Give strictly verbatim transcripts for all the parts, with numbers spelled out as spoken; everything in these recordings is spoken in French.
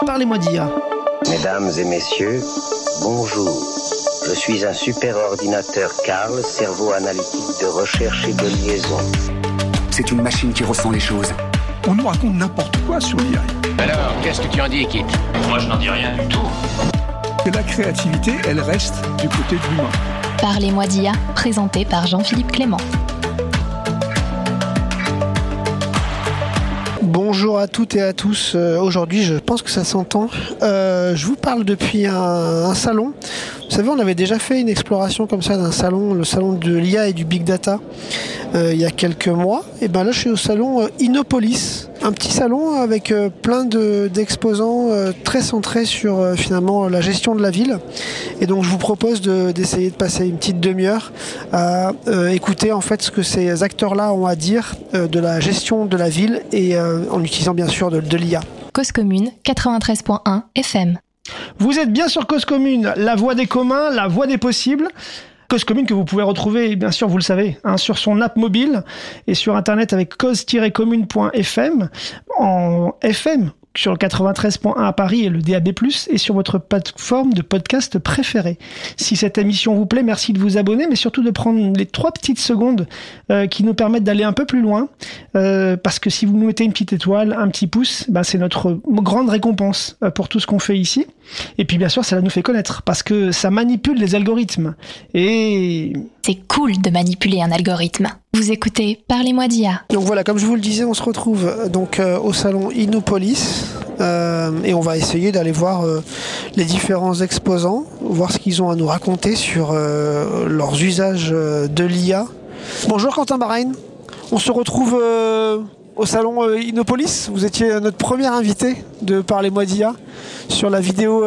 Parlez-moi d'I A. Mesdames et messieurs, bonjour. Je suis un super ordinateur Carl, cerveau analytique de recherche et de liaison. C'est une machine qui ressent les choses. On nous raconte n'importe quoi sur l'I A. Alors, qu'est-ce que tu en dis, Kit? Moi, je n'en dis rien du tout. Que la créativité, elle reste du côté de l'humain. Parlez-moi d'I A, présenté par Jean-Philippe Clément. Bonjour à toutes et à tous. Euh, aujourd'hui, je pense que ça s'entend. Euh, je vous parle depuis un, un salon. Vous savez, on avait déjà fait une exploration comme ça d'un salon, le salon de l'I A et du Big Data, euh, il y a quelques mois. Et ben là, je suis au salon euh, Innopolis, un petit salon avec euh, plein de, d'exposants euh, très centrés sur euh, finalement la gestion de la ville. Et donc, je vous propose de, d'essayer de passer une petite demi-heure à euh, écouter en fait ce que ces acteurs-là ont à dire euh, de la gestion de la ville et euh, en utilisant bien sûr de, de l'I A. Cause Commune, quatre-vingt-treize point un F M. Vous êtes bien sur Cause Commune, la voix des communs, la voix des possibles. Cause Commune que vous pouvez retrouver, bien sûr, vous le savez, hein, sur son app mobile et sur Internet avec cause tiret commune point f m, en F M, sur le quatre-vingt-treize point un à Paris et le D A B plus, et sur votre plateforme de podcast préférée. Si cette émission vous plaît, merci de vous abonner, mais surtout de prendre les trois petites secondes euh, qui nous permettent d'aller un peu plus loin, euh, parce que si vous nous mettez une petite étoile, un petit pouce, ben c'est notre grande récompense euh, pour tout ce qu'on fait ici. Et puis bien sûr, ça nous fait connaître, parce que ça manipule les algorithmes. Et... c'est cool de manipuler un algorithme. Vous écoutez Parlez-moi d'I A. Donc voilà, comme je vous le disais, on se retrouve donc euh, au salon Innopolis euh, et on va essayer d'aller voir euh, les différents exposants, voir ce qu'ils ont à nous raconter sur euh, leurs usages euh, de l'I A. Bonjour Quentin Barain, on se retrouve euh, au salon euh, Innopolis. Vous étiez notre premier invité de Parlez-moi d'I A sur la vidéo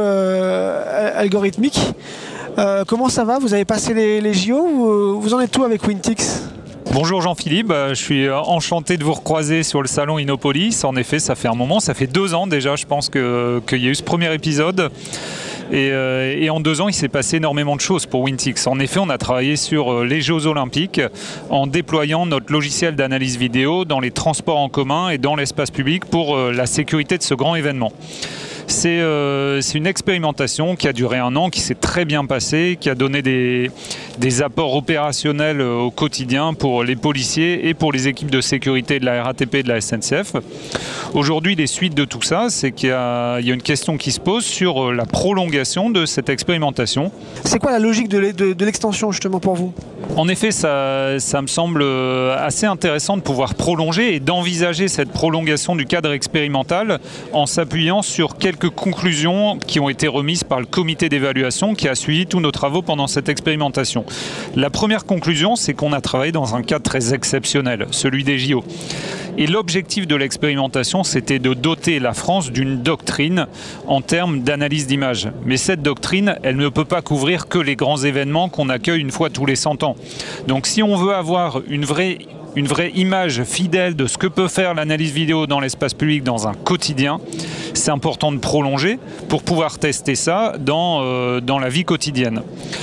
euh, algorithmique. Euh, comment ça va? Vous avez passé les, les J O ou vous en êtes où avec Wintix? Bonjour Jean-Philippe, je suis enchanté de vous recroiser sur le salon Innopolis. En effet, ça fait un moment, ça fait deux ans déjà, je pense que, qu'il y a eu ce premier épisode. Et, euh, et en deux ans, il s'est passé énormément de choses pour Wintix. En effet, on a travaillé sur les Jeux Olympiques en déployant notre logiciel d'analyse vidéo dans les transports en commun et dans l'espace public pour la sécurité de ce grand événement. C'est, euh, c'est une expérimentation qui a duré un an, qui s'est très bien passée, qui a donné des, des apports opérationnels au quotidien pour les policiers et pour les équipes de sécurité de la R A T P et de la S N C F. Aujourd'hui, les suites de tout ça, c'est qu'il y a, il y a une question qui se pose sur la prolongation de cette expérimentation. C'est quoi la logique de, de, de l'extension justement pour vous ? En effet, ça, ça me semble assez intéressant de pouvoir prolonger et d'envisager cette prolongation du cadre expérimental en s'appuyant sur quelques conclusions qui ont été remises par le comité d'évaluation qui a suivi tous nos travaux pendant cette expérimentation. La première conclusion, c'est qu'on a travaillé dans un cadre très exceptionnel, celui des J O. Et l'objectif de l'expérimentation, c'était de doter la France d'une doctrine en termes d'analyse d'images. Mais cette doctrine, elle ne peut pas couvrir que les grands événements qu'on accueille une fois tous les cent ans. Donc si on veut avoir une vraie une vraie image fidèle de ce que peut faire l'analyse vidéo dans l'espace public dans un quotidien, c'est important de prolonger pour pouvoir tester ça dans, euh, dans la vie quotidienne.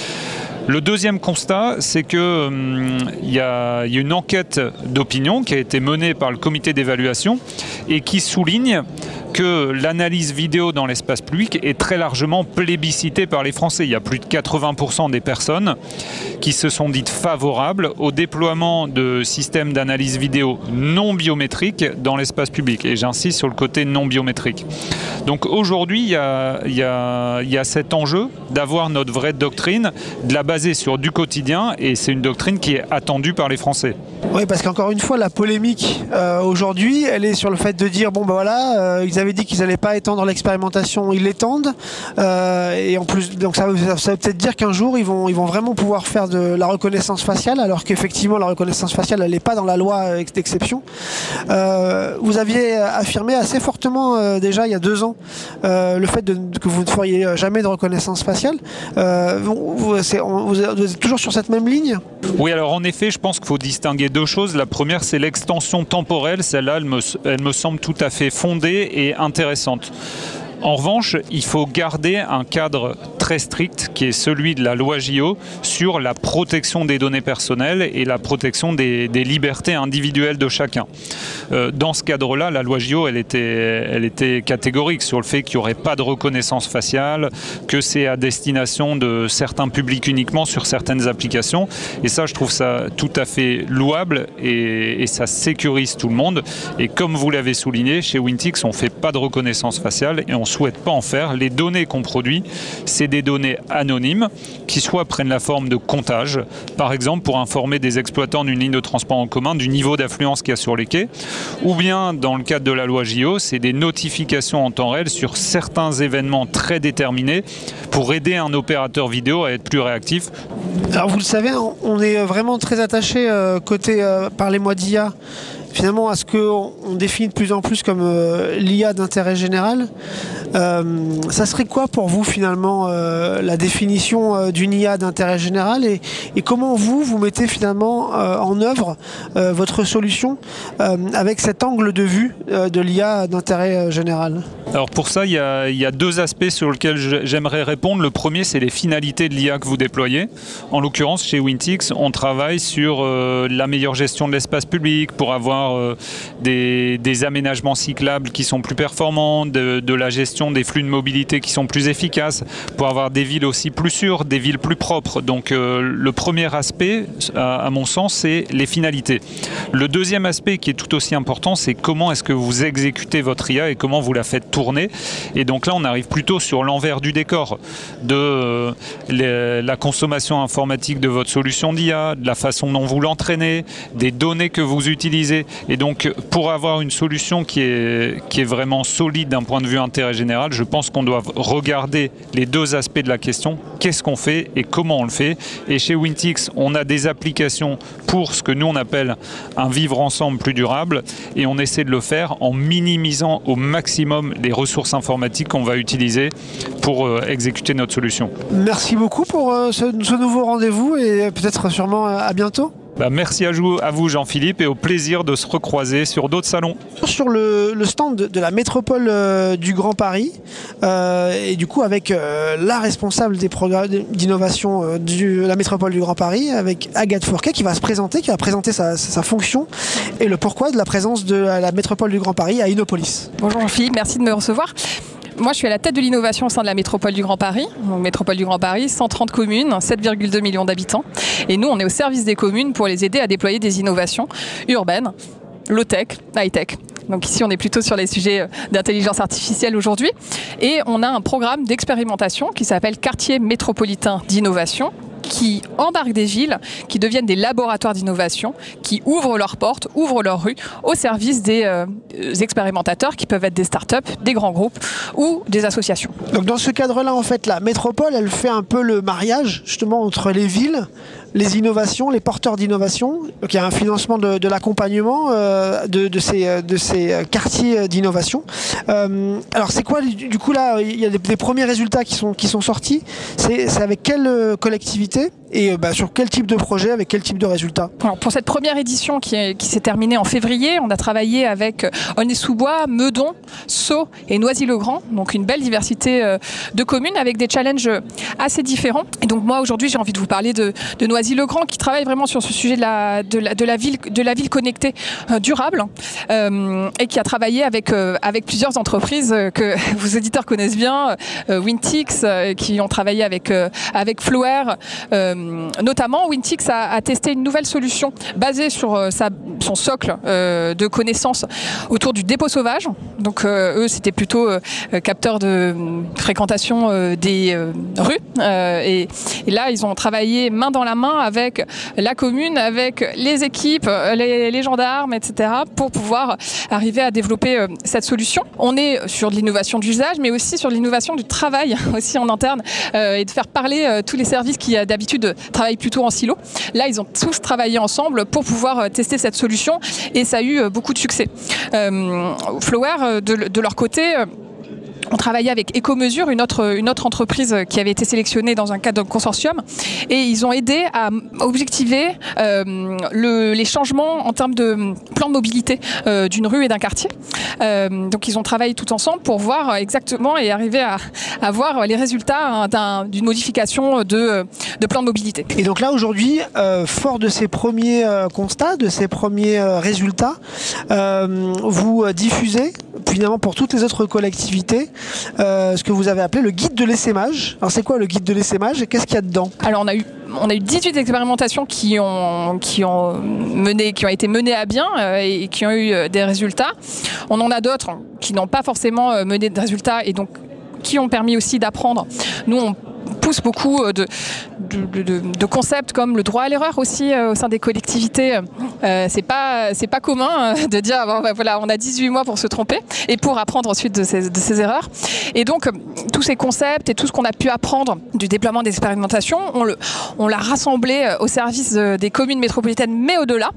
Le deuxième constat, c'est qu'il hum, y, y a une enquête d'opinion qui a été menée par le comité d'évaluation et qui souligne que l'analyse vidéo dans l'espace public est très largement plébiscitée par les Français. Il y a plus de quatre-vingts pour cent des personnes qui se sont dites favorables au déploiement de systèmes d'analyse vidéo non biométriques dans l'espace public. Et j'insiste sur le côté non biométrique. Donc aujourd'hui, il y a, il y a, il y a cet enjeu d'avoir notre vraie doctrine, de la baser sur du quotidien, et c'est une doctrine qui est attendue par les Français. Oui, parce qu'encore une fois, la polémique euh, aujourd'hui, elle est sur le fait de dire, bon ben voilà, euh, ils avaient dit qu'ils n'allaient pas étendre l'expérimentation, ils l'étendent, euh, et en plus, donc ça, ça veut peut-être dire qu'un jour, ils vont, ils vont vraiment pouvoir faire de la reconnaissance faciale, alors qu'effectivement, la reconnaissance faciale, elle n'est pas dans la loi d'exception. Euh, vous aviez affirmé assez fortement, euh, déjà, il y a deux ans, euh, le fait de, que vous ne feriez jamais de reconnaissance faciale. Euh, vous, vous, c'est, on, vous êtes toujours sur cette même ligne ? Oui, alors en effet, je pense qu'il faut distinguer deux choses. La première, c'est l'extension temporelle. Celle-là, elle me, elle me semble tout à fait fondée et intéressante. En revanche, il faut garder un cadre très strict qui est celui de la loi J O sur la protection des données personnelles et la protection des, des libertés individuelles de chacun. Euh, dans ce cadre-là, la loi J O, elle était, elle était catégorique sur le fait qu'il n'y aurait pas de reconnaissance faciale, que c'est à destination de certains publics uniquement sur certaines applications. Et ça, je trouve ça tout à fait louable et, et ça sécurise tout le monde. Et comme vous l'avez souligné, chez Wintix, on ne fait pas de reconnaissance faciale et on ne souhaite pas en faire. Les données qu'on produit, c'est des données anonymes qui soit prennent la forme de comptage, par exemple pour informer des exploitants d'une ligne de transport en commun du niveau d'affluence qu'il y a sur les quais, ou bien dans le cadre de la loi J O, c'est des notifications en temps réel sur certains événements très déterminés pour aider un opérateur vidéo à être plus réactif. Alors vous le savez, on est vraiment très attaché euh, côté euh, Parlez-moi d'I A, finalement à ce qu'on définit de plus en plus comme euh, l'I A d'intérêt général. Euh, ça serait quoi pour vous finalement euh, la définition euh, d'une I A d'intérêt général et, et comment vous, vous mettez finalement euh, en œuvre euh, votre solution euh, avec cet angle de vue euh, de l'I A d'intérêt général? Alors pour ça, il y a, il y a deux aspects sur lesquels j'aimerais répondre. Le premier, c'est les finalités de l'I A que vous déployez. En l'occurrence, chez Wintix, on travaille sur euh, la meilleure gestion de l'espace public pour avoir euh, des, des aménagements cyclables qui sont plus performants, de, de la gestion des flux de mobilité qui sont plus efficaces, pour avoir des villes aussi plus sûres, des villes plus propres. Donc euh, le premier aspect, à, à mon sens, c'est les finalités. Le deuxième aspect qui est tout aussi important, c'est comment est-ce que vous exécutez votre I A et comment vous la faites tourner. Et donc là, on arrive plutôt sur l'envers du décor de euh, les, la consommation informatique de votre solution d'I A, de la façon dont vous l'entraînez, des données que vous utilisez. Et donc, pour avoir une solution qui est, qui est vraiment solide d'un point de vue intérêt général, je pense qu'on doit regarder les deux aspects de la question. Qu'est-ce qu'on fait et comment on le fait? Et chez Wintix, on a des applications pour ce que nous, on appelle un vivre ensemble plus durable. Et on essaie de le faire en minimisant au maximum les ressources informatiques qu'on va utiliser pour euh, exécuter notre solution. Merci beaucoup pour euh, ce, ce nouveau rendez-vous et peut-être sûrement à bientôt. Bah, merci à vous, à vous Jean-Philippe, et au plaisir de se recroiser sur d'autres salons. Sur le, le stand de, de la métropole euh, du Grand Paris, euh, et du coup avec euh, la responsable des programmes d'innovation euh, de la métropole du Grand Paris, avec Agathe Fourquet, qui va se présenter, qui va présenter sa, sa fonction et le pourquoi de la présence de la métropole du Grand Paris à Innopolis. Bonjour Jean-Philippe, merci de me recevoir. Moi, je suis à la tête de l'innovation au sein de la métropole du Grand Paris. Donc, métropole du Grand Paris, cent trente communes, sept virgule deux millions d'habitants. Et nous, on est au service des communes pour les aider à déployer des innovations urbaines, low-tech, high-tech. Donc ici, on est plutôt sur les sujets d'intelligence artificielle aujourd'hui. Et on a un programme d'expérimentation qui s'appelle Quartier métropolitain d'innovation, qui embarquent des villes, qui deviennent des laboratoires d'innovation, qui ouvrent leurs portes, ouvrent leurs rues au service des euh, expérimentateurs qui peuvent être des startups, des grands groupes ou des associations. Donc dans ce cadre-là, en fait, la métropole, elle fait un peu le mariage justement entre les villes, les innovations, les porteurs d'innovation. Donc il y a un financement de, de l'accompagnement euh, de, de, ces, de ces quartiers d'innovation. Euh, alors c'est quoi du coup là, il y a des, des premiers résultats qui sont, qui sont sortis. C'est, c'est avec quelle collectivité et bah, sur quel type de projet, avec quel type de résultats? Alors, pour cette première édition qui, est, qui s'est terminée en février, on a travaillé avec Aulnay-sous-Bois, Meudon, Sceaux et Noisy-le-Grand, donc une belle diversité euh, de communes avec des challenges assez différents. Et donc moi aujourd'hui j'ai envie de vous parler de, de Noisy-le-Grand qui travaille vraiment sur ce sujet de la, de la, de la, ville, de la ville connectée euh, durable euh, et qui a travaillé avec, euh, avec plusieurs entreprises euh, que vos auditeurs connaissent bien, euh, Wintix, euh, qui ont travaillé avec, euh, avec Floware. Euh, notamment, Wintix a, a testé une nouvelle solution basée sur euh, sa, son socle euh, de connaissances autour du dépôt sauvage. Donc euh, eux, c'était plutôt euh, capteurs de euh, fréquentation euh, des euh, rues. Euh, et, et là, ils ont travaillé main dans la main avec la commune, avec les équipes, les, les gendarmes, et cetera, pour pouvoir arriver à développer euh, cette solution. On est sur de l'innovation d'usage, mais aussi sur de l'innovation du travail, aussi en interne, euh, et de faire parler euh, tous les services qui d'habitude travaillent plutôt en silo. Là, ils ont tous travaillé ensemble pour pouvoir tester cette solution et ça a eu beaucoup de succès. Euh, Floware, de, de leur côté, on travaillait avec Ecomesure, une autre, une autre entreprise qui avait été sélectionnée dans un cadre de consortium, et ils ont aidé à objectiver euh, le, les changements en termes de plan de mobilité euh, d'une rue et d'un quartier. Euh, donc ils ont travaillé tout ensemble pour voir exactement et arriver à, à voir les résultats d'un, d'une modification de, de plan de mobilité. Et donc là aujourd'hui, euh, fort de ces premiers euh, constats, de ces premiers euh, résultats, euh, vous diffusez finalement pour toutes les autres collectivités euh, ce que vous avez appelé le guide de l'essaimage. Alors c'est quoi le guide de l'essaimage et qu'est-ce qu'il y a dedans? Alors on a eu On a eu dix-huit expérimentations qui ont, qui ont, mené, qui ont été menées à bien euh, et qui ont eu des résultats. On en a d'autres qui n'ont pas forcément mené de résultats et donc qui ont permis aussi d'apprendre. Nous, on pousse beaucoup de, de, de, de concepts comme le droit à l'erreur aussi euh, au sein des collectivités. Euh, c'est pas, c'est pas commun euh, de dire bon, bah, voilà, on a dix-huit mois pour se tromper et pour apprendre ensuite de ces, de ces erreurs. Et donc, euh, tous ces concepts et tout ce qu'on a pu apprendre du déploiement d'expérimentation, on, le, on l'a rassemblé au service de, des communes métropolitaines, mais au-delà,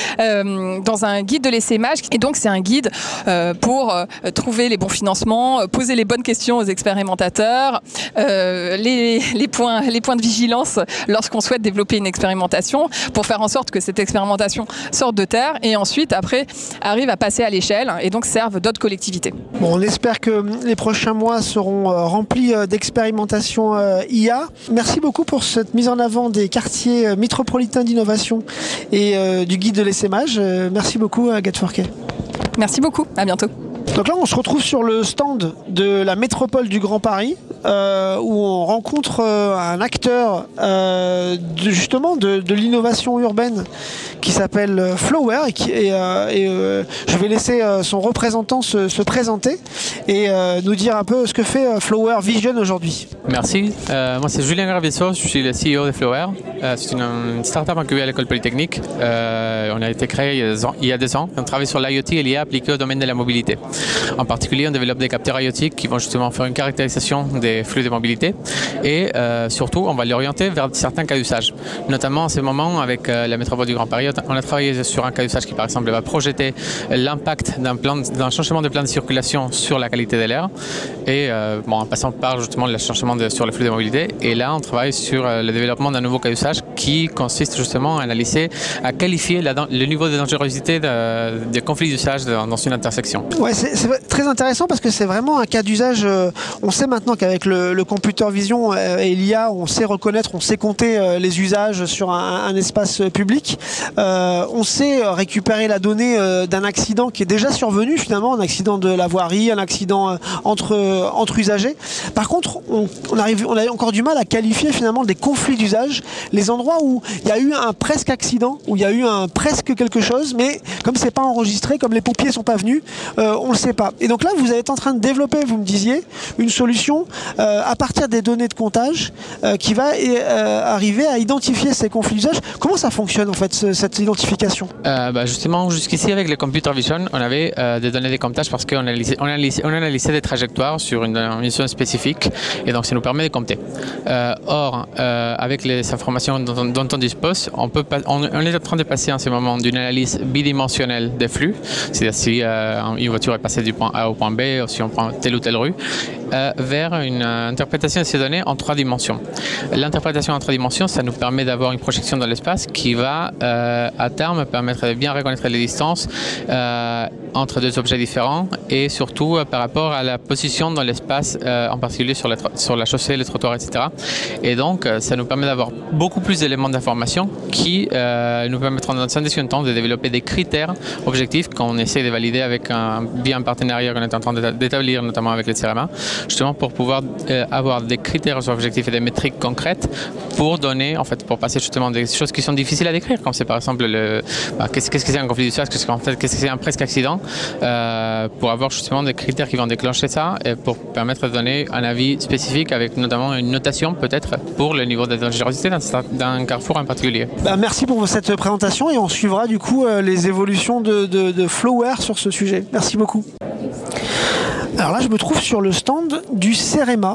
euh, dans un guide de l'essaimage. Et donc, c'est un guide euh, pour euh, trouver les bons financements, euh, poser les bonnes questions aux expérimentateurs, euh, les Les points, les points de vigilance lorsqu'on souhaite développer une expérimentation pour faire en sorte que cette expérimentation sorte de terre et ensuite, après, arrive à passer à l'échelle et donc serve d'autres collectivités. Bon, on espère que les prochains mois seront euh, remplis euh, d'expérimentations euh, I A. Merci beaucoup pour cette mise en avant des quartiers euh, métropolitains d'innovation et euh, du guide de l'essaimage. Euh, merci beaucoup, Agathe Forquet. Merci beaucoup, à bientôt. Donc là, on se retrouve sur le stand de la métropole du Grand Paris, euh, où on rencontre euh, un acteur euh, de, justement de, de l'innovation urbaine qui s'appelle Flower. Et, qui, et, euh, et euh, je vais laisser euh, son représentant se, se présenter et euh, nous dire un peu ce que fait euh, Flower Vision aujourd'hui. Merci. Euh, moi, c'est Julien Garvisso, je suis le C E O de Flower. Euh, c'est une, une start-up incubée à l'école polytechnique. Euh, on a été créé il y a deux ans. On travaille sur l'I O T et l'I A appliquée au domaine de la mobilité. En particulier, on développe des capteurs I O T qui vont justement faire une caractérisation des flux de mobilité et euh, surtout, on va l'orienter vers certains cas d'usage. Notamment en ce moment, avec euh, la métropole du Grand Paris, on a travaillé sur un cas d'usage qui, par exemple, va projeter l'impact d'un, plan, d'un changement de plan de circulation sur la qualité de l'air et euh, bon, en passant par justement le changement de, sur le flux de mobilité. Et là, on travaille sur euh, le développement d'un nouveau cas d'usage qui consiste justement à analyser, à qualifier la, le niveau de dangerosité de, de conflits d'usage dans, dans une intersection. Ouais, c'est, c'est très intéressant parce que c'est vraiment un cas d'usage. Euh, on sait maintenant qu'avec le, le computer vision euh, et l'I A, on sait reconnaître, on sait compter euh, les usages sur un, un espace public. Euh, on sait récupérer la donnée euh, d'un accident qui est déjà survenu finalement, un accident de la voirie, un accident euh, entre, euh, entre usagers. Par contre, on, on, arrive, on a encore du mal à qualifier finalement des conflits d'usage, les endroits où il y a eu un presque accident, où il y a eu un presque quelque chose, mais comme c'est pas enregistré, comme les pompiers sont pas venus, euh, on le sait pas. Et donc là, vous êtes en train de développer, vous me disiez, une solution euh, à partir des données de comptage euh, qui va euh, arriver à identifier ces conflits d'usage. Comment ça fonctionne en fait, ce, cette identification? euh, bah Justement, jusqu'ici avec le computer vision, on avait euh, des données de comptage parce qu'on analysait, on analysait, on analysait des trajectoires sur une, une zone spécifique et donc ça nous permet de compter. Euh, or, euh, avec les informations dont, dont on dispose, on, peut pas, on, on est en train de passer en ce moment d'une analyse bidimensionnelle des flux, c'est-à-dire si euh, une voiture est passée du point A au point B, ou si on prend telle ou telle rue, euh, vers une euh, interprétation de ces données en trois dimensions. L'interprétation en trois dimensions, ça nous permet d'avoir une projection dans l'espace qui va, euh, à terme, permettre de bien reconnaître les distances euh, entre deux objets différents et surtout euh, par rapport à la position dans l'espace, euh, en particulier sur la, sur la chaussée, les trottoirs, et cetera. Et donc, euh, ça nous permet d'avoir beaucoup plus d'éléments d'information qui euh, nous permettront dans un deuxième temps de développer des critères objectifs qu'on essaie de valider avec un, via un partenariat qu'on est en train d'établir, notamment avec le C R M A, justement pour pouvoir euh, avoir des critères objectifs et des métriques concrètes pour donner, en fait, pour passer justement des choses qui sont difficiles à décrire, comme c'est par exemple le, bah, qu'est-ce, qu'est-ce que c'est un conflit d'usage, qu'est-ce, qu'en fait, qu'est-ce que c'est un presque accident, euh, pour avoir justement des critères qui vont déclencher ça et pour permettre de donner un avis spécifique avec notamment une notation peut-être pour le niveau de dangerosité d'un, d'un carrefour en particulier. Bah, merci pour cette présentation et on suivra du coup euh, les évolutions de, de, de Flower sur ce sujet. Merci beaucoup. Alors là, je me trouve sur le stand du C R M A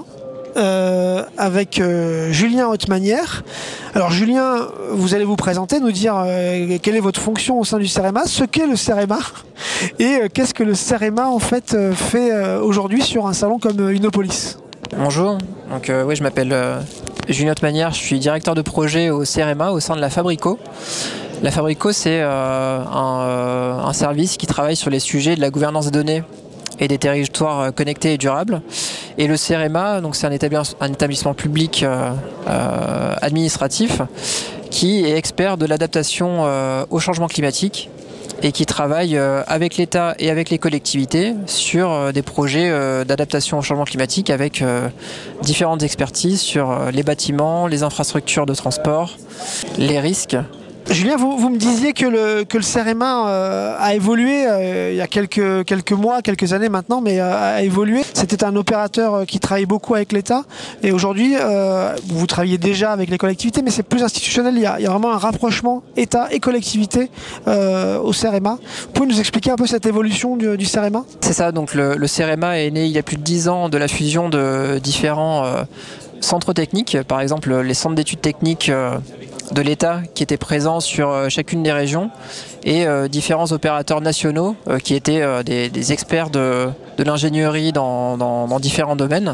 euh, avec euh, Julien Hautmanière. Alors Julien, vous allez vous présenter, nous dire euh, quelle est votre fonction au sein du CEREMA, ce qu'est le CEREMA et euh, qu'est-ce que le CEREMA en fait euh, fait euh, aujourd'hui sur un salon comme euh, Innopolis. Bonjour, donc euh, oui, je m'appelle euh, Julien Hautmanière, je suis directeur de projet au CEREMA au sein de la Fabrico. La Fabrico, c'est euh, un, euh, un service qui travaille sur les sujets de la gouvernance des données et des territoires connectés et durables. Et le CEREMA, donc c'est un établissement, un établissement public euh, euh, administratif qui est expert de l'adaptation euh, au changement climatique et qui travaille euh, avec l'État et avec les collectivités sur euh, des projets euh, d'adaptation au changement climatique avec euh, différentes expertises sur euh, les bâtiments, les infrastructures de transport, les risques. Julien, vous, vous me disiez que le, que le CEREMA euh, a évolué euh, il y a quelques, quelques mois, quelques années maintenant, mais euh, a évolué. C'était un opérateur euh, qui travaille beaucoup avec l'État. Et aujourd'hui, euh, vous travaillez déjà avec les collectivités, mais c'est plus institutionnel. Il y a, il y a vraiment un rapprochement État et collectivité euh, au CEREMA. Vous pouvez nous expliquer un peu cette évolution du, du CEREMA ? C'est ça, donc le, le CEREMA est né il y a plus de dix ans de la fusion de différents euh, centres techniques. Par exemple, les centres d'études techniques euh, de l'État qui étaient présents sur euh, chacune des régions et euh, différents opérateurs nationaux euh, qui étaient euh, des, des experts de, de l'ingénierie dans, dans, dans différents domaines.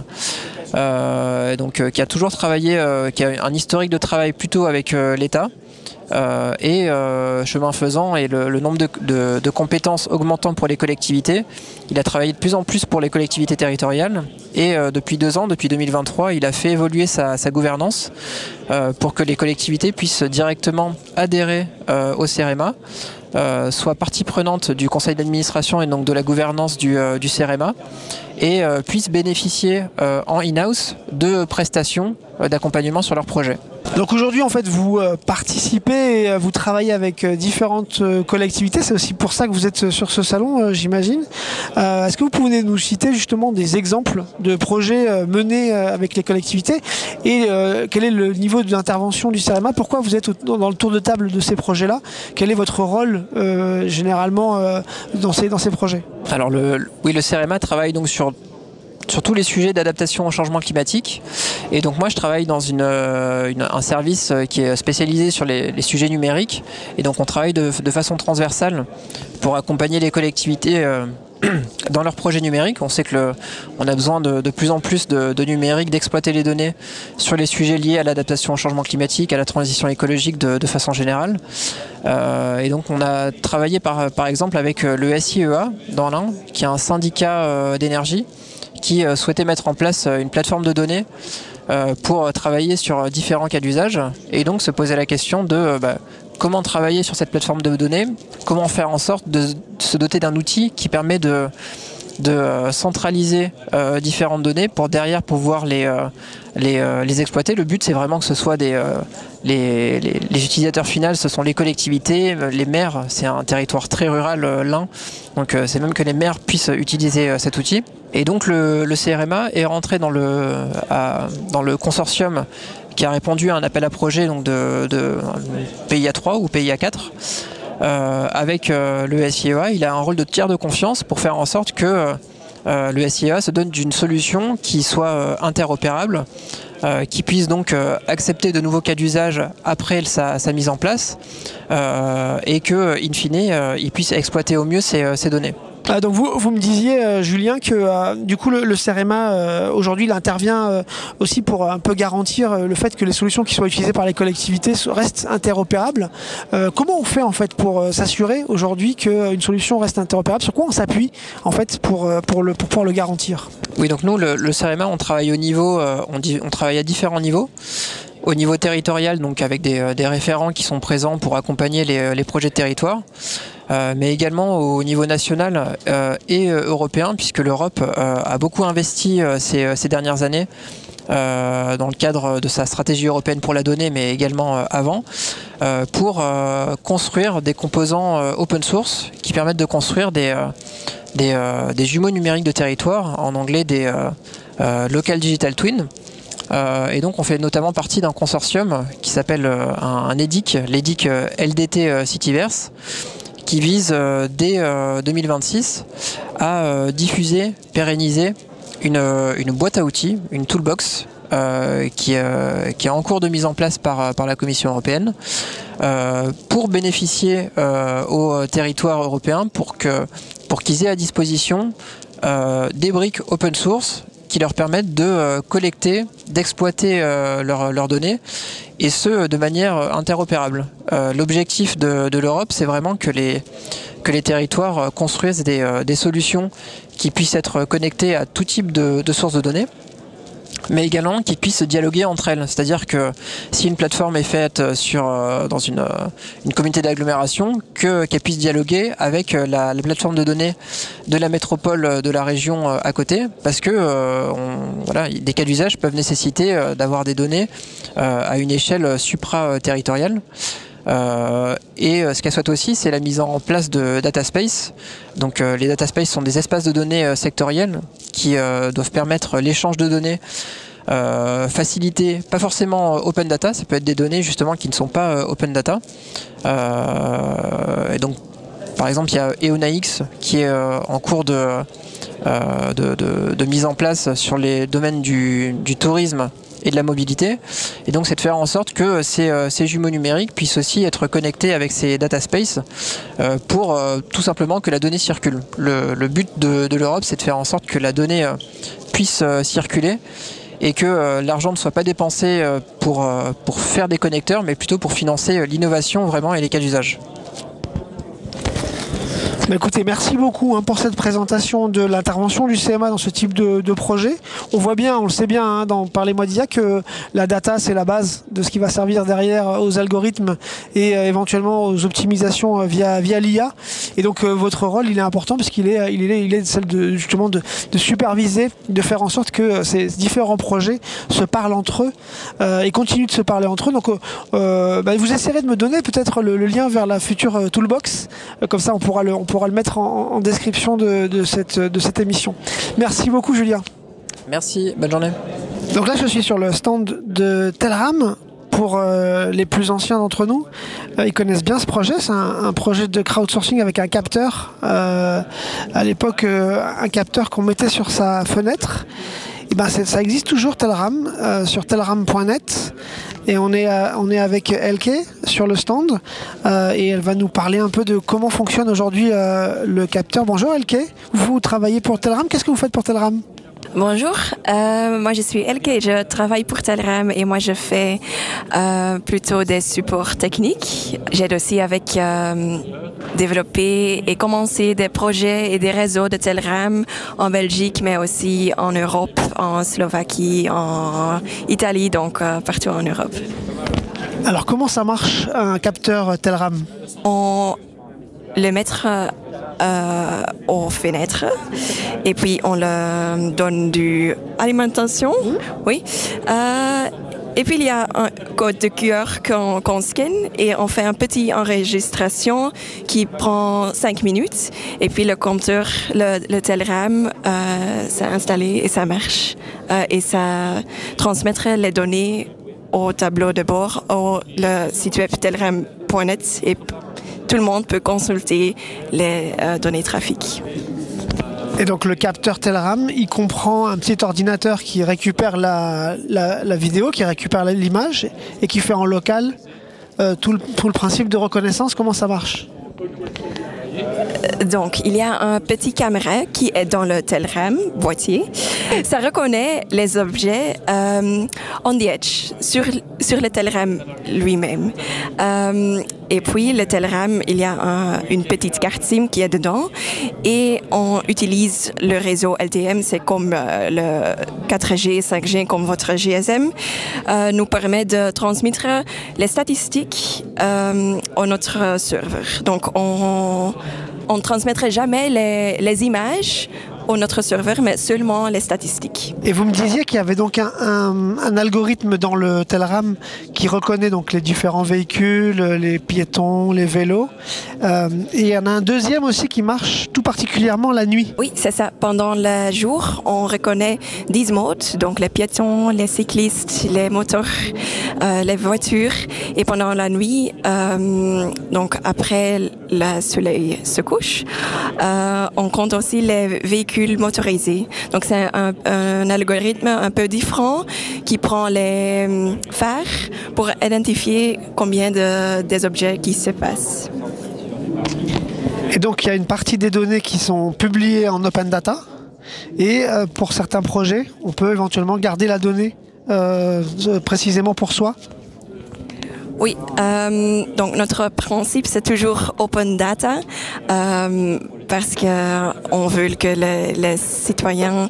Euh, donc, euh, qui a toujours travaillé, euh, qui a un historique de travail plutôt avec euh, l'État. Euh, et euh, chemin faisant et le, le nombre de, de, de compétences augmentant pour les collectivités, il a travaillé de plus en plus pour les collectivités territoriales et euh, depuis deux ans, depuis deux mille vingt-trois, il a fait évoluer sa, sa gouvernance euh, pour que les collectivités puissent directement adhérer euh, au CEREMA, euh, soit partie prenante du conseil d'administration et donc de la gouvernance du, euh, du CEREMA et euh, puissent bénéficier euh, en in-house de prestations euh, d'accompagnement sur leurs projets. Donc aujourd'hui, en fait, vous euh, participez et euh, vous travaillez avec euh, différentes euh, collectivités. C'est aussi pour ça que vous êtes sur ce salon, euh, j'imagine. Euh, est-ce que vous pouvez nous citer justement des exemples de projets euh, menés euh, avec les collectivités et euh, quel est le niveau d'intervention du CEREMA ? Pourquoi vous êtes au, dans le tour de table de ces projets-là ? Quel est votre rôle euh, généralement euh, dans ces, dans ces projets ? Alors le, oui, le CEREMA travaille donc sur sur tous les sujets d'adaptation au changement climatique. Et donc moi je travaille dans une, une, un service qui est spécialisé sur les, les sujets numériques. Et donc on travaille de, de façon transversale pour accompagner les collectivités euh, dans leurs projets numériques. On sait que le, on a besoin de, de plus en plus de, de numérique, d'exploiter les données sur les sujets liés à l'adaptation au changement climatique, à la transition écologique de, de façon générale. Euh, et donc on a travaillé par, par exemple avec le S I E A dans l'Ain, qui est un syndicat euh, d'énergie, qui euh, souhaitait mettre en place euh, une plateforme de données euh, pour travailler sur différents cas d'usage et donc se poser la question de euh, bah, comment travailler sur cette plateforme de données, comment faire en sorte de, de se doter d'un outil qui permet de, de euh, centraliser euh, différentes données pour derrière pouvoir les, euh, les, euh, les exploiter. Le but c'est vraiment que ce soit des, euh, les, les, les utilisateurs finaux, ce sont les collectivités, les maires, c'est un territoire très rural euh, l'Ain, donc euh, c'est même que les maires puissent utiliser euh, cet outil. Et donc le, le CEREMA est rentré dans le, à, dans le consortium qui a répondu à un appel à projet donc de, de P I A trois ou P I A quatre. Euh, avec euh, le S I E A, il a un rôle de tiers de confiance pour faire en sorte que euh, le S I E A se donne d'une solution qui soit euh, interopérable, euh, qui puisse donc euh, accepter de nouveaux cas d'usage après sa, sa mise en place euh, et que, in fine, euh, il puisse exploiter au mieux ces, ces données. Ah, donc vous, vous me disiez, euh, Julien, que euh, du coup le, le CEREMA euh, aujourd'hui il intervient euh, aussi pour un peu garantir euh, le fait que les solutions qui soient utilisées par les collectivités restent interopérables. Euh, comment on fait en fait pour euh, s'assurer aujourd'hui qu'une solution reste interopérable ? Sur quoi on s'appuie en fait pour, euh, pour, le, pour pouvoir le garantir ? Oui, donc nous le, le CEREMA on travaille au niveau, euh, on, dit, on travaille à différents niveaux. Au niveau territorial, donc avec des, des référents qui sont présents pour accompagner les, les projets de territoire, euh, mais également au niveau national euh, et européen, puisque l'Europe euh, a beaucoup investi euh, ces, ces dernières années euh, dans le cadre de sa stratégie européenne pour la donnée, mais également euh, avant, euh, pour euh, construire des composants euh, open source qui permettent de construire des, euh, des, euh, des jumeaux numériques de territoire, en anglais des euh, euh, Local Digital Twin. Euh, et donc on fait notamment partie d'un consortium qui s'appelle euh, un, un E D I C, l'E D I C euh, L D T euh, Cityverse, qui vise euh, dès euh, deux mille vingt-six à euh, diffuser, pérenniser une, une boîte à outils, une toolbox, euh, qui, euh, qui est en cours de mise en place par, par la Commission européenne euh, pour bénéficier euh, aux territoires européens pour, que, pour qu'ils aient à disposition euh, des briques open source qui leur permettent de euh, collecter, d'exploiter euh, leurs leurs données, et ce, de manière interopérable. Euh, l'objectif de, de l'Europe, c'est vraiment que les, que les territoires construisent des, euh, des solutions qui puissent être connectées à tout type de, de sources de données, mais également qui puissent dialoguer entre elles. C'est-à-dire que si une plateforme est faite sur, euh, dans une, euh, une communauté d'agglomération, que, qu'elle puisse dialoguer avec la, la plateforme de données de la métropole de la région euh, à côté, parce que euh, on, voilà, des cas d'usage peuvent nécessiter euh, d'avoir des données euh, à une échelle supra-territoriale. Euh, et euh, ce qu'elle souhaite aussi, c'est la mise en place de data space. Donc euh, les data space sont des espaces de données euh, sectoriels qui euh, doivent permettre l'échange de données, euh, faciliter, pas forcément euh, open data, ça peut être des données justement qui ne sont pas euh, open data. Euh, et donc par exemple, il y a EONAX qui est euh, en cours de, euh, de, de, de mise en place sur les domaines du, du tourisme et de la mobilité. Et donc c'est de faire en sorte que ces, euh, ces jumeaux numériques puissent aussi être connectés avec ces data space euh, pour euh, tout simplement que la donnée circule. Le, le but de, de l'Europe, c'est de faire en sorte que la donnée euh, puisse euh, circuler et que euh, l'argent ne soit pas dépensé euh, pour, euh, pour faire des connecteurs, mais plutôt pour financer euh, l'innovation vraiment et les cas d'usage. Bah écoutez, merci beaucoup hein, pour cette présentation de l'intervention du C M A dans ce type de, de projet. On voit bien, on le sait bien hein, dans Parlez-moi d'I A que la data c'est la base de ce qui va servir derrière aux algorithmes et euh, éventuellement aux optimisations euh, via, via l'I A. Et donc euh, votre rôle il est important parce qu'il est, il est, il est celle de, justement de, de superviser, de faire en sorte que euh, ces différents projets se parlent entre eux euh, et continuent de se parler entre eux. Donc euh, bah, vous essayerez de me donner peut-être le, le lien vers la future euh, toolbox. Euh, comme ça on pourra le, on pourra le mettre en, en description de, de, cette, de cette émission. Merci beaucoup Julien. Merci, bonne journée. Donc là je suis sur le stand de Telram. Pour euh, les plus anciens d'entre nous, euh, ils connaissent bien ce projet. C'est un, un projet de crowdsourcing avec un capteur. Euh, à l'époque, euh, un capteur qu'on mettait sur sa fenêtre. Et ben c'est, ça existe toujours Telram euh, sur telram point net. Et on est, euh, on est avec Elke sur le stand euh, et elle va nous parler un peu de comment fonctionne aujourd'hui euh, le capteur. Bonjour Elke, vous travaillez pour Telram. Qu'est-ce que vous faites pour Telram ? Bonjour, euh, moi je suis Elke, je travaille pour Telram et moi je fais euh, plutôt des supports techniques. J'aide aussi avec euh, développer et commencer des projets et des réseaux de Telram en Belgique mais aussi en Europe, en Slovaquie, en Italie, donc euh, partout en Europe. Alors comment ça marche un capteur Telram ? On le mettre euh, aux fenêtres et puis on leur donne de l'alimentation, oui. Euh, et puis il y a un code de Q R qu'on, qu'on scanne et on fait un petit enregistration qui prend cinq minutes et puis le compteur, le, le Telram, euh, s'est installé et ça marche euh, et ça transmettra les données au tableau de bord au le site web telram point net et tout le monde peut consulter les euh, données trafic. Et donc le capteur Telram, il comprend un petit ordinateur qui récupère la, la, la vidéo, qui récupère l'image et qui fait en local euh, tout, le, tout le principe de reconnaissance. Comment ça marche ? Donc, il y a un petit caméra qui est dans le Telram boîtier. Ça reconnaît les objets euh, on the edge, sur, sur le Telram lui-même. Euh, et puis, le Telram, il y a un, une petite carte SIM qui est dedans et on utilise le réseau L T M, c'est comme euh, le quatre G, cinq G, comme votre G S M, euh, nous permet de transmettre les statistiques euh, à notre serveur. Donc, on on ne transmettrait jamais les, les images au notre serveur, mais seulement les statistiques. Et vous me disiez qu'il y avait donc un, un, un algorithme dans le Telram qui reconnaît donc les différents véhicules, les piétons, les vélos. Euh, et il y en a un deuxième aussi qui marche tout particulièrement la nuit. Oui, c'est ça. Pendant le jour, on reconnaît dix modes, donc les piétons, les cyclistes, les moteurs, euh, les voitures. Et pendant la nuit, euh, donc après le soleil se couche. Euh, on compte aussi les véhicules motorisés. Donc c'est un, un algorithme un peu différent qui prend les phares pour identifier combien de des objets qui se passent. Et donc il y a une partie des données qui sont publiées en open data et euh, pour certains projets, on peut éventuellement garder la donnée euh, précisément pour soi. Oui, euh, donc notre principe c'est toujours open data euh, parce que on veut que les, les citoyens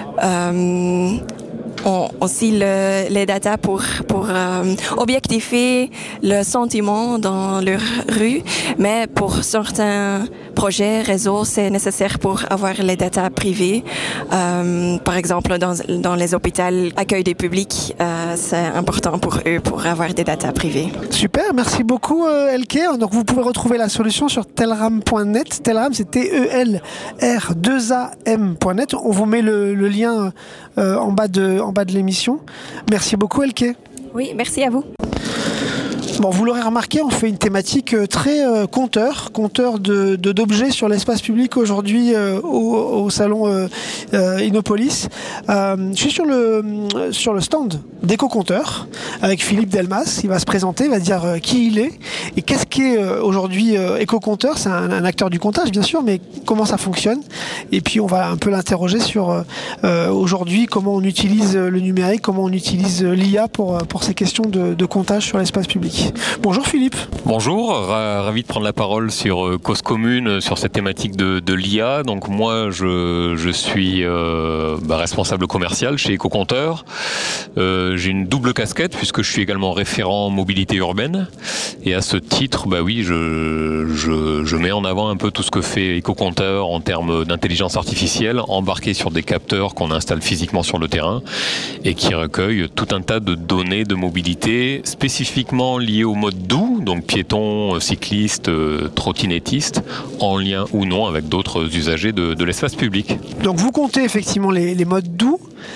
euh, ont aussi le, les data pour pour euh, objectifier le sentiment dans leur rue, mais pour certains projets réseaux c'est nécessaire pour avoir les data privés. Euh, par exemple dans dans les hôpitaux accueil du public, euh, c'est important pour eux pour avoir des data privés. Super, merci beaucoup euh, Elke. Donc vous pouvez retrouver la solution sur telram point net. Telram c'est T E L R deux A M point net. On vous met le, le lien euh, en bas de en bas de l'émission. Merci beaucoup Elke. Oui, merci à vous. Bon, vous l'aurez remarqué, on fait une thématique très euh, compteur, compteur de, de, d'objets sur l'espace public aujourd'hui euh, au, au salon euh, euh, Innopolis. Euh, je suis sur le, sur le stand d'Éco-Compteur avec Philippe Delmas. Il va se présenter, il va dire euh, qui il est et qu'est-ce qu'est euh, aujourd'hui euh, Éco-Compteur. C'est un, un acteur du comptage, bien sûr, mais comment ça fonctionne. Et puis, on va un peu l'interroger sur euh, aujourd'hui comment on utilise le numérique, comment on utilise l'I A pour, pour ces questions de, de comptage sur l'espace public. Bonjour Philippe. Bonjour, ravi de prendre la parole sur Cause Commune, sur cette thématique de, de l'I A. Donc moi, je, je suis euh, bah, responsable commercial chez Éco-Compteur. Euh, j'ai une double casquette puisque je suis également référent mobilité urbaine. Et à ce titre, bah oui, je, je, je mets en avant un peu tout ce que fait Éco-Compteur en termes d'intelligence artificielle, embarqué sur des capteurs qu'on installe physiquement sur le terrain et qui recueillent tout un tas de données de mobilité spécifiquement liées au mode doux, donc piétons, cyclistes, trottinettistes, en lien ou non avec d'autres usagers de, de l'espace public. Donc vous comptez effectivement les, les modes doux.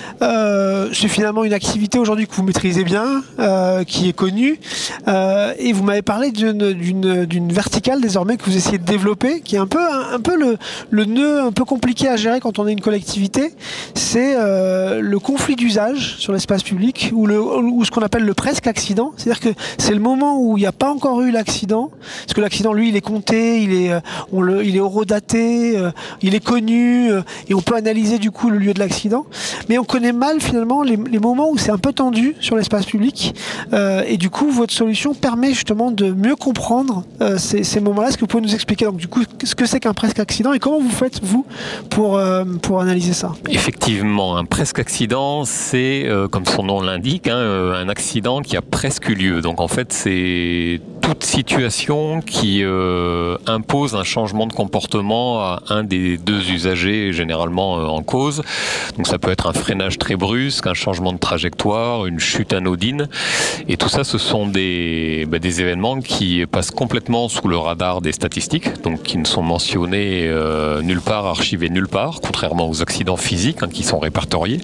Euh, c'est finalement une activité aujourd'hui que vous maîtrisez bien, euh, qui est connue. Euh, et vous m'avez parlé d'une, d'une, d'une verticale désormais que vous essayez de développer, qui est un peu, un, un peu le, le nœud un peu compliqué à gérer quand on est une collectivité. C'est euh, le conflit d'usage sur l'espace public, ou, le, ou ce qu'on appelle le presque accident. C'est-à-dire que c'est le moment où il n'y a pas encore eu l'accident, parce que l'accident, lui, il est compté, il est, on le, il est horodaté, euh, il est connu, euh, et on peut analyser du coup le lieu de l'accident. Mais on connaît mal finalement les, les moments où c'est un peu tendu sur l'espace public, euh, et du coup votre solution permet justement de mieux comprendre euh, ces, ces moments-là. Est-ce que vous pouvez nous expliquer donc du coup ce que c'est qu'un presque accident et comment vous faites vous pour, euh, pour analyser ça? Effectivement, un presque accident, c'est euh, comme son nom l'indique, hein, un accident qui a presque eu lieu. Donc en fait c'est toute situation qui euh, impose un changement de comportement à un des deux usagers généralement euh, en cause. Donc ça peut être un freinage très brusque, un changement de trajectoire, une chute anodine. Et tout ça, ce sont des, bah, des événements qui passent complètement sous le radar des statistiques, donc qui ne sont mentionnés euh, nulle part, archivés nulle part, contrairement aux accidents physiques hein, qui sont répertoriés.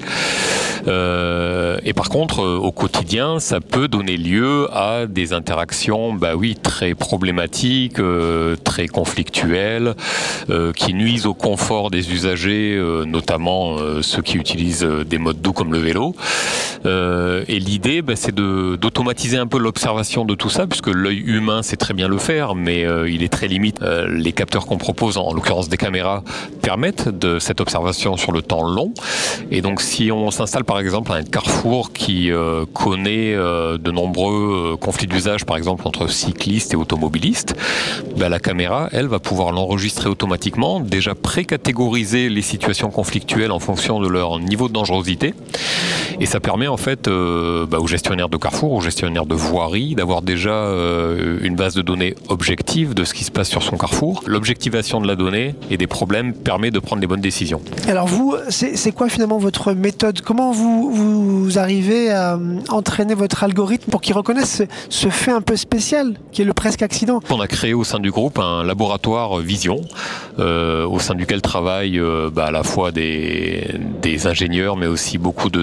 Euh, et par contre, euh, au quotidien, ça peut donner lieu à des interactions bah oui, très problématiques, euh, très conflictuelles, euh, qui nuisent au confort des usagers, euh, notamment euh, ceux qui utilisent des modes doux comme le vélo. Euh, et l'idée, bah, c'est de, d'automatiser un peu l'observation de tout ça, puisque l'œil humain sait très bien le faire, mais euh, il est très limite. Euh, les capteurs qu'on propose, en l'occurrence des caméras, permettent de cette observation sur le temps long. Et donc si on s'installe par exemple à un carrefour qui euh, connaît euh, de nombreux euh, conflits d'usage, par exemple entre cyclistes et automobilistes, bah, la caméra, elle, va pouvoir l'enregistrer automatiquement, déjà pré-catégoriser les situations conflictuelles en fonction de leur niveau de dangerosité. Et ça permet en fait euh, bah, aux gestionnaires de carrefour, aux gestionnaires de voirie, d'avoir déjà euh, une base de données objective de ce qui se passe sur son carrefour. L'objectivation de la donnée et des problèmes permet de prendre les bonnes décisions. Alors vous, c'est, c'est quoi finalement votre méthode? Comment vous, vous arrivez à entraîner votre algorithme pour qu'il reconnaisse ce, ce fait un peu spécial qui est le presque accident? On a créé au sein du groupe un laboratoire vision euh, au sein duquel travaillent euh, bah, à la fois des, des ingénieurs mais aussi beaucoup de doctorants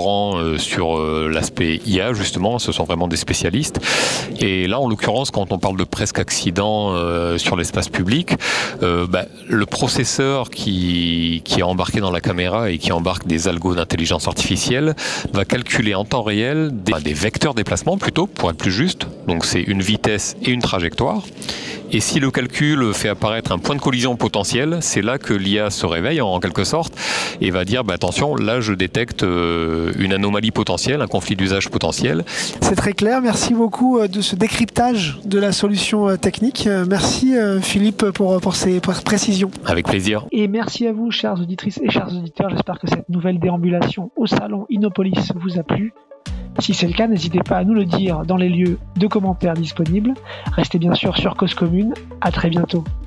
œuvrant euh, sur euh, l'aspect I A, justement, ce sont vraiment des spécialistes. Et là, en l'occurrence, quand on parle de presque accident euh, sur l'espace public, euh, bah, le processeur qui, qui est embarqué dans la caméra et qui embarque des algos d'intelligence artificielle va calculer en temps réel des, bah, des vecteurs déplacement, plutôt, pour être plus juste. Donc c'est une vitesse et une trajectoire. Et si le calcul fait apparaître un point de collision potentiel, c'est là que l'I A se réveille en quelque sorte et va dire bah, attention, là je détecte euh, une anomalie potentielle, un conflit d'usage potentiel. C'est très clair, merci beaucoup de ce décryptage de la solution technique. Merci Philippe pour, pour ces précisions. Avec plaisir. Et merci à vous chères auditrices et chers auditeurs, j'espère que cette nouvelle déambulation au salon Innopolis vous a plu. Si c'est le cas, n'hésitez pas à nous le dire dans les lieux de commentaires disponibles. Restez bien sûr sur Cause Commune. À très bientôt.